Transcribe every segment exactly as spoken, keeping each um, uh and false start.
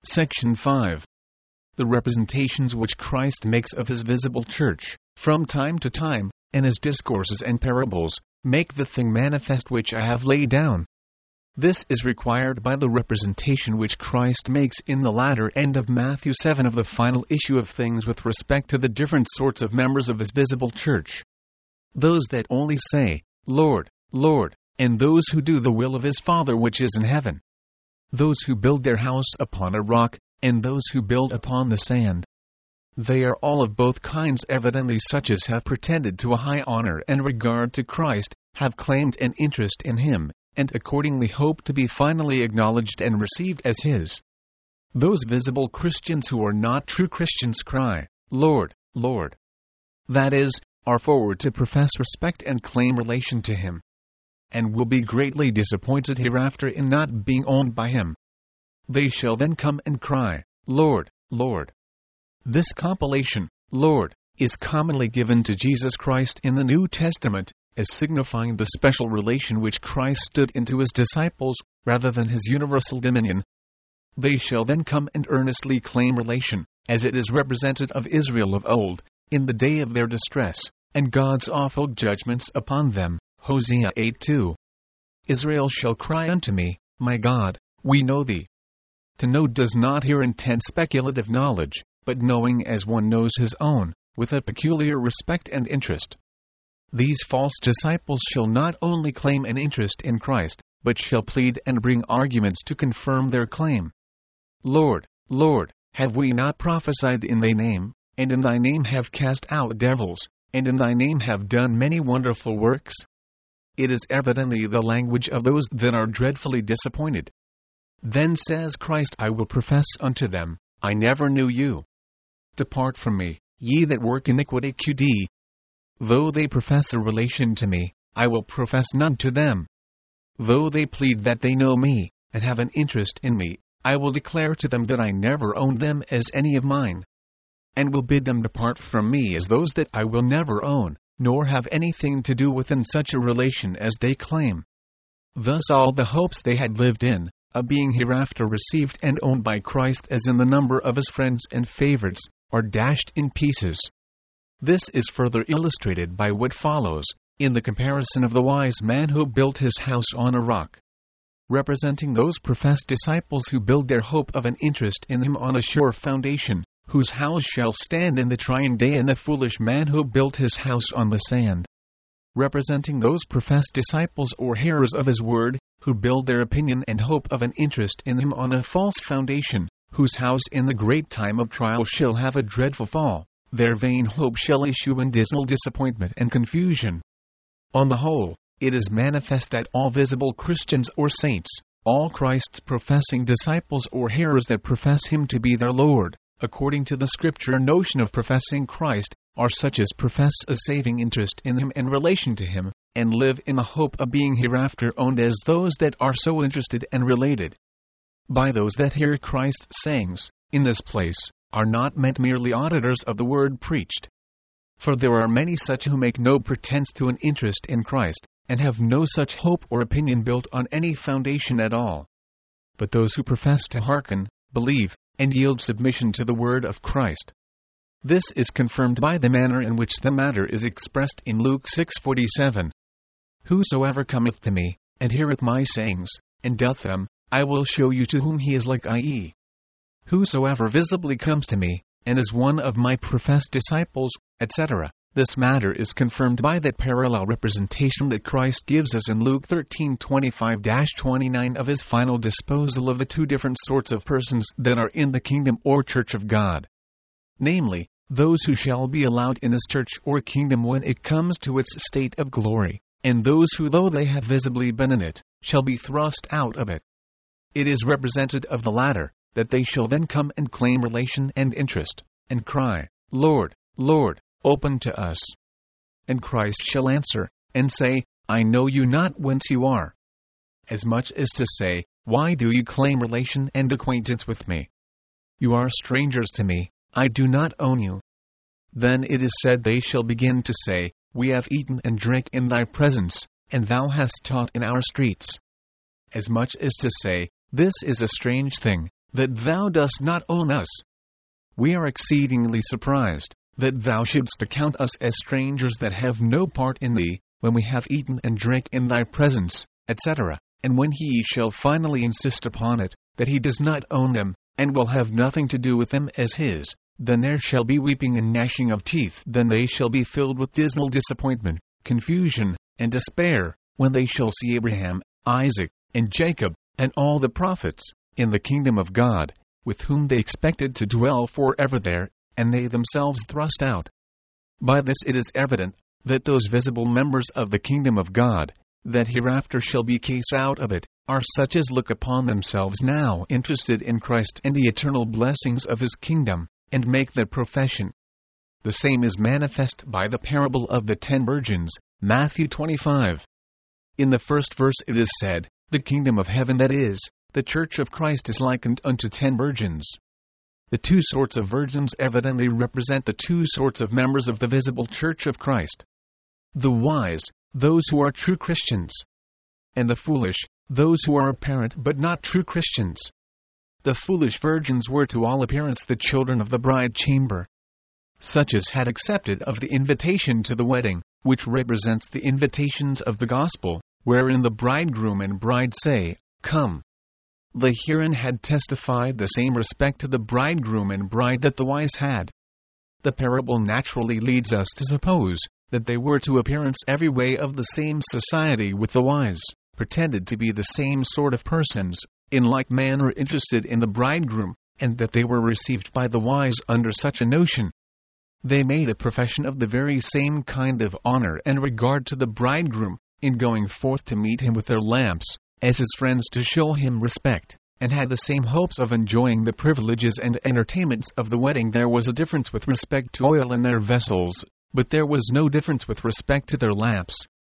Section five. The representations which Christ makes of his visible church, from time to time, in his discourses and parables, make the thing manifest which I have laid down. This is required by the representation which Christ makes in the latter end of Matthew seven of the final issue of things with respect to the different sorts of members of his visible church. Those that only say, Lord, Lord, and those who do the will of his Father which is in heaven. Those who build their house upon a rock, and those who build upon the sand. They are all of both kinds, evidently such as have pretended to a high honor and regard to Christ, have claimed an interest in him, and accordingly hope to be finally acknowledged and received as his. Those visible Christians who are not true Christians cry, Lord, Lord. That is, are forward to profess respect and claim relation to him, and will be greatly disappointed hereafter in not being owned by him. They shall then come and cry, Lord, Lord. This compilation, Lord, is commonly given to Jesus Christ in the New Testament, as signifying the special relation which Christ stood into his disciples, rather than his universal dominion. They shall then come and earnestly claim relation, as it is represented of Israel of old, in the day of their distress, and God's awful judgments upon them. Hosea eight two. Israel shall cry unto me, My God, we know thee. To know does not here intend speculative knowledge, but knowing as one knows his own, with a peculiar respect and interest. These false disciples shall not only claim an interest in Christ, but shall plead and bring arguments to confirm their claim. Lord, Lord, have we not prophesied in thy name, and in thy name have cast out devils, and in thy name have done many wonderful works? It is evidently the language of those that are dreadfully disappointed. Then says Christ, I will profess unto them, I never knew you. Depart from me, ye that work iniquity. Q D. Though they profess a relation to me, I will profess none to them. Though they plead that they know me, and have an interest in me, I will declare to them that I never owned them as any of mine, and will bid them depart from me as those that I will never own, nor have anything to do with in such a relation as they claim. Thus all the hopes they had lived in, of being hereafter received and owned by Christ as in the number of his friends and favorites, are dashed in pieces. This is further illustrated by what follows, in the comparison of the wise man who built his house on a rock, representing those professed disciples who build their hope of an interest in him on a sure foundation, whose house shall stand in the trying day, and the foolish man who built his house on the sand, representing those professed disciples or hearers of his word, who build their opinion and hope of an interest in him on a false foundation, whose house in the great time of trial shall have a dreadful fall, their vain hope shall issue in dismal disappointment and confusion. On the whole, it is manifest that all visible Christians or saints, all Christ's professing disciples or hearers that profess him to be their Lord, according to the scripture notion of professing Christ, are such as profess a saving interest in him and relation to him, and live in the hope of being hereafter owned as those that are so interested and related. By those that hear Christ's sayings, in this place, are not meant merely auditors of the word preached. For there are many such who make no pretense to an interest in Christ, and have no such hope or opinion built on any foundation at all. But those who profess to hearken, believe, and yield submission to the word of Christ. This is confirmed by the manner in which the matter is expressed in Luke six forty-seven. Whosoever cometh to me, and heareth my sayings, and doth them, I will show you to whom he is like, that is, whosoever visibly comes to me, and is one of my professed disciples, et cetera. This matter is confirmed by that parallel representation that Christ gives us in Luke thirteen twenty-five to twenty-nine of his final disposal of the two different sorts of persons that are in the kingdom or church of God. Namely, those who shall be allowed in his church or kingdom when it comes to its state of glory, and those who, though they have visibly been in it, shall be thrust out of it. It is represented of the latter, that they shall then come and claim relation and interest, and cry, Lord, Lord, open to us. And Christ shall answer, and say, I know you not whence you are. As much as to say, why do you claim relation and acquaintance with me? You are strangers to me, I do not own you. Then it is said they shall begin to say, we have eaten and drank in thy presence, and thou hast taught in our streets. As much as to say, this is a strange thing, that thou dost not own us. We are exceedingly surprised, that thou shouldst account us as strangers that have no part in thee, when we have eaten and drank in thy presence, et cetera. And when he shall finally insist upon it, that he does not own them, and will have nothing to do with them as his, then there shall be weeping and gnashing of teeth. Then they shall be filled with dismal disappointment, confusion, and despair, when they shall see Abraham, Isaac, and Jacob, and all the prophets, in the kingdom of God, with whom they expected to dwell forever there, and they themselves thrust out. By this it is evident, that those visible members of the kingdom of God, that hereafter shall be cast out of it, are such as look upon themselves now interested in Christ and the eternal blessings of his kingdom, and make their profession. The same is manifest by the parable of the ten virgins, Matthew twenty-five. In the first verse it is said, the kingdom of heaven, that is, the church of Christ, is likened unto ten virgins. The two sorts of virgins evidently represent the two sorts of members of the visible church of Christ. The wise, those who are true Christians, and the foolish, those who are apparent but not true Christians. The foolish virgins were to all appearance the children of the bride chamber, such as had accepted of the invitation to the wedding, which represents the invitations of the gospel, wherein the bridegroom and bride say, Come. They herein had testified the same respect to the bridegroom and bride that the wise had. The parable naturally leads us to suppose that they were to appearance every way of the same society with the wise, pretended to be the same sort of persons, in like manner interested in the bridegroom, and that they were received by the wise under such a notion. They made a profession of the very same kind of honor and regard to the bridegroom, in going forth to meet him with their lamps, as his friends to show him respect, and had the same hopes of enjoying the privileges and entertainments of the wedding. There was a difference with respect to oil in their vessels, but there was no difference with respect to their lamps.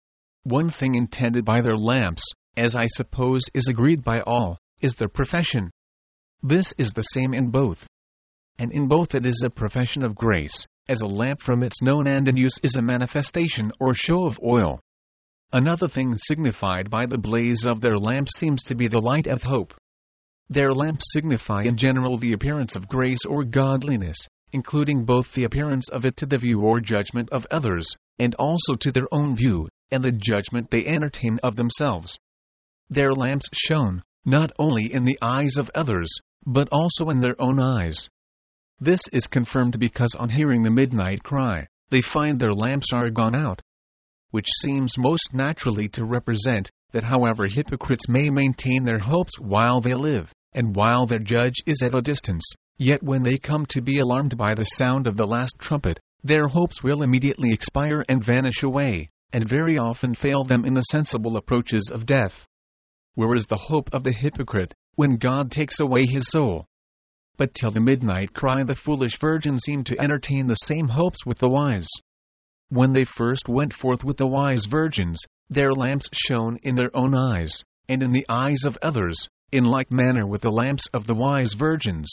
One thing intended by their lamps, as I suppose is agreed by all, is their profession. This is the same in both. And in both it is a profession of grace, as a lamp from its known end and use is a manifestation or show of oil. Another thing signified by the blaze of their lamp seems to be the light of hope. Their lamps signify in general the appearance of grace or godliness, including both the appearance of it to the view or judgment of others, and also to their own view, and the judgment they entertain of themselves. Their lamps shone, not only in the eyes of others, but also in their own eyes. This is confirmed because on hearing the midnight cry, they find their lamps are gone out, which seems most naturally to represent that however hypocrites may maintain their hopes while they live, and while their judge is at a distance, yet when they come to be alarmed by the sound of the last trumpet, their hopes will immediately expire and vanish away, and very often fail them in the sensible approaches of death. Where is the hope of the hypocrite, when God takes away his soul? But till the midnight cry the foolish virgins seem to entertain the same hopes with the wise. When they first went forth with the wise virgins, their lamps shone in their own eyes, and in the eyes of others, in like manner with the lamps of the wise virgins.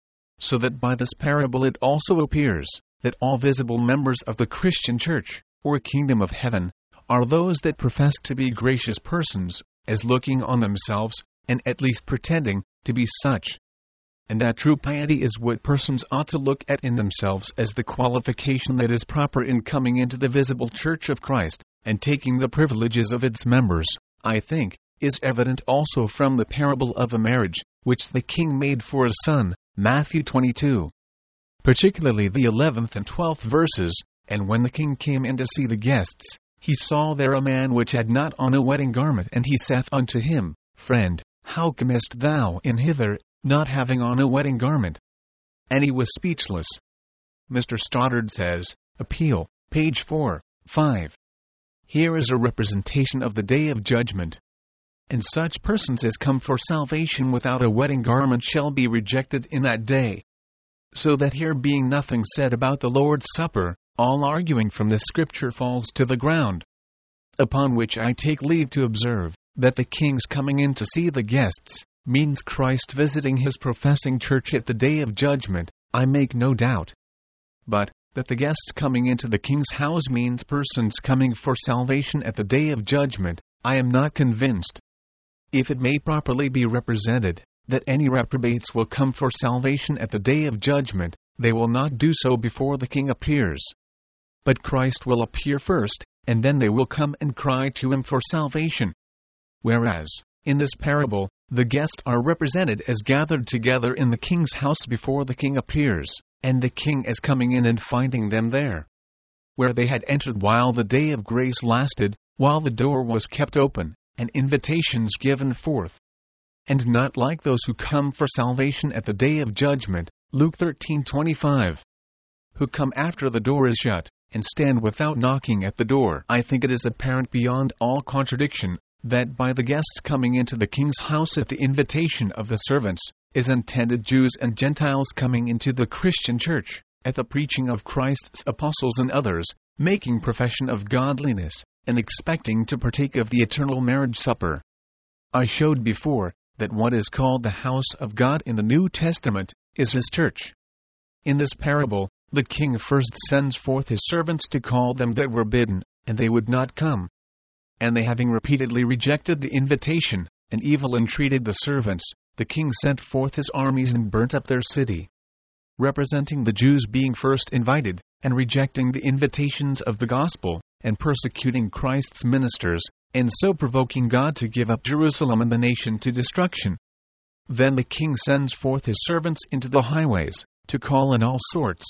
So that by this parable it also appears, that all visible members of the Christian church, or kingdom of heaven, are those that profess to be gracious persons, as looking on themselves, and at least pretending, to be such. And that true piety is what persons ought to look at in themselves as the qualification that is proper in coming into the visible church of Christ, and taking the privileges of its members, I think, is evident also from the parable of a marriage, which the king made for his son, Matthew twenty-two. Particularly the eleventh and twelfth verses, And when the king came in to see the guests, he saw there a man which had not on a wedding garment, and he saith unto him, Friend, how camest thou in hither, not having on a wedding garment? And he was speechless. Mister Stoddard says, Appeal, page four, five. Here is a representation of the day of judgment. And such persons as come for salvation without a wedding garment shall be rejected in that day. So that here being nothing said about the Lord's Supper, all arguing from this scripture falls to the ground. Upon which I take leave to observe, that the king's coming in to see the guests, means Christ visiting his professing church at the day of judgment, I make no doubt. But, that the guests coming into the king's house means persons coming for salvation at the day of judgment, I am not convinced. If it may properly be represented, that any reprobates will come for salvation at the day of judgment, they will not do so before the King appears. But Christ will appear first, and then they will come and cry to him for salvation. Whereas, in this parable, the guests are represented as gathered together in the king's house before the king appears, and the king is coming in and finding them there, where they had entered while the day of grace lasted, while the door was kept open, and invitations given forth. And not like those who come for salvation at the day of judgment, Luke thirteen twenty-five, who come after the door is shut, and stand without knocking at the door. I think it is apparent beyond all contradiction, that by the guests coming into the king's house at the invitation of the servants, is intended Jews and Gentiles coming into the Christian church, at the preaching of Christ's apostles and others, making profession of godliness, and expecting to partake of the eternal marriage supper. I showed before, that what is called the house of God in the New Testament, is his church. In this parable, the king first sends forth his servants to call them that were bidden, and they would not come. And they having repeatedly rejected the invitation, and evil entreated the servants, the king sent forth his armies and burnt up their city. Representing the Jews being first invited, and rejecting the invitations of the gospel, and persecuting Christ's ministers, and so provoking God to give up Jerusalem and the nation to destruction. Then the king sends forth his servants into the highways, to call in all sorts.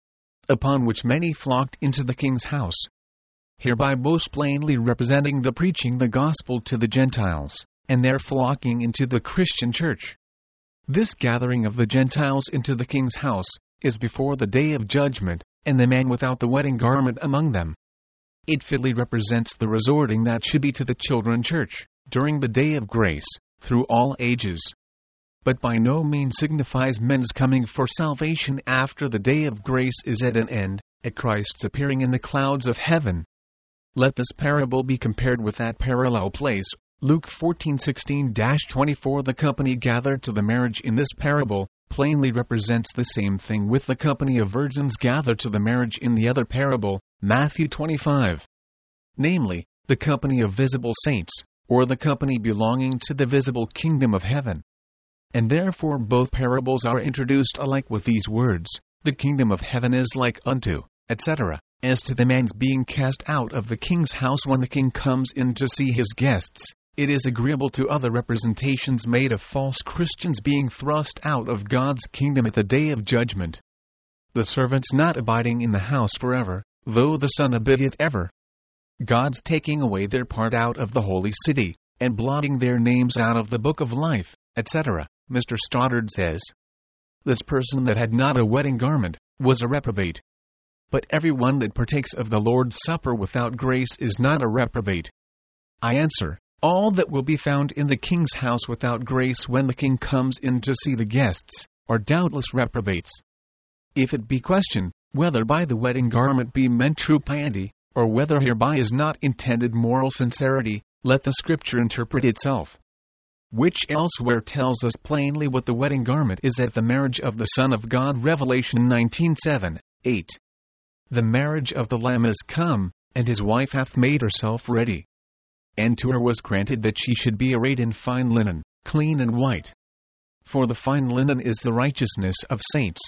Upon which many flocked into the king's house, hereby most plainly representing the preaching the gospel to the Gentiles, and their flocking into the Christian church. This gathering of the Gentiles into the king's house, is before the day of judgment, and the man without the wedding garment among them. It fitly represents the resorting that should be to the children church, during the day of grace, through all ages. But by no means signifies men's coming for salvation after the day of grace is at an end, at Christ's appearing in the clouds of heaven. Let this parable be compared with that parallel place, Luke fourteen sixteen to twenty-four. The company gathered to the marriage in this parable, plainly represents the same thing with the company of virgins gathered to the marriage in the other parable, Matthew twenty-five. Namely, the company of visible saints, or the company belonging to the visible kingdom of heaven. And therefore both parables are introduced alike with these words, the kingdom of heaven is like unto, et cetera. As to the man's being cast out of the king's house when the king comes in to see his guests, it is agreeable to other representations made of false Christians being thrust out of God's kingdom at the day of judgment. The servants not abiding in the house forever, though the Son abideth ever. God's taking away their part out of the holy city, and blotting their names out of the book of life, et cetera. Mister Stoddard says, this person that had not a wedding garment, was a reprobate. But every one that partakes of the Lord's Supper without grace is not a reprobate. I answer, all that will be found in the king's house without grace when the king comes in to see the guests, are doubtless reprobates. If it be questioned, whether by the wedding garment be meant true piety, or whether hereby is not intended moral sincerity, let the Scripture interpret itself. Which elsewhere tells us plainly what the wedding garment is at the marriage of the Son of God. Revelation nineteen seven, eight. The marriage of the Lamb is come, and his wife hath made herself ready. And to her was granted that she should be arrayed in fine linen, clean and white. For the fine linen is the righteousness of saints.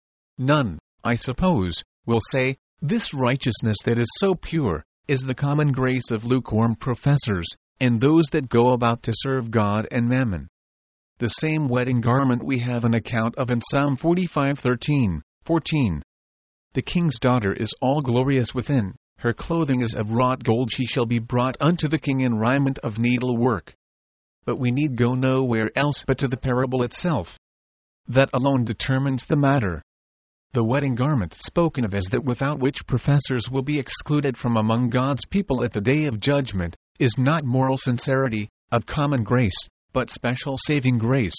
None, I suppose, will say, this righteousness that is so pure, is the common grace of lukewarm professors, and those that go about to serve God and mammon. The same wedding garment we have an account of in Psalm forty-five thirteen, fourteen. The king's daughter is all glorious within, her clothing is of wrought gold, she shall be brought unto the king in raiment of needlework. But we need go nowhere else but to the parable itself. That alone determines the matter. The wedding garment spoken of as that without which professors will be excluded from among God's people at the day of judgment, is not moral sincerity, of common grace, but special saving grace.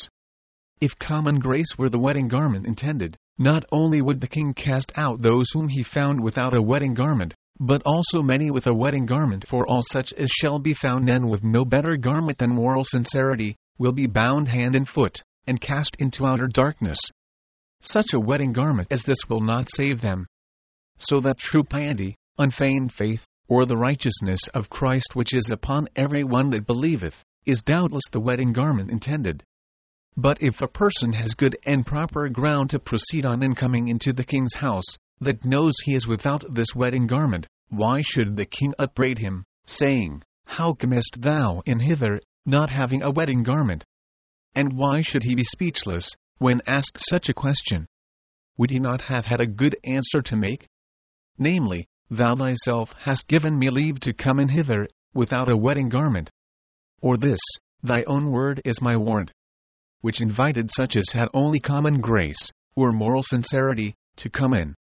If common grace were the wedding garment intended, not only would the king cast out those whom he found without a wedding garment, but also many with a wedding garment, for all such as shall be found then with no better garment than moral sincerity, will be bound hand and foot, and cast into outer darkness. Such a wedding garment as this will not save them. So that true piety, unfeigned faith, or the righteousness of Christ which is upon every one that believeth, is doubtless the wedding garment intended. But if a person has good and proper ground to proceed on in coming into the king's house, that knows he is without this wedding garment, why should the king upbraid him, saying, How comest thou in hither, not having a wedding garment? And why should he be speechless, when asked such a question? Would he not have had a good answer to make? Namely, Thou thyself hast given me leave to come in hither, without a wedding garment. Or this, thy own word is my warrant, which invited such as had only common grace, or moral sincerity, to come in.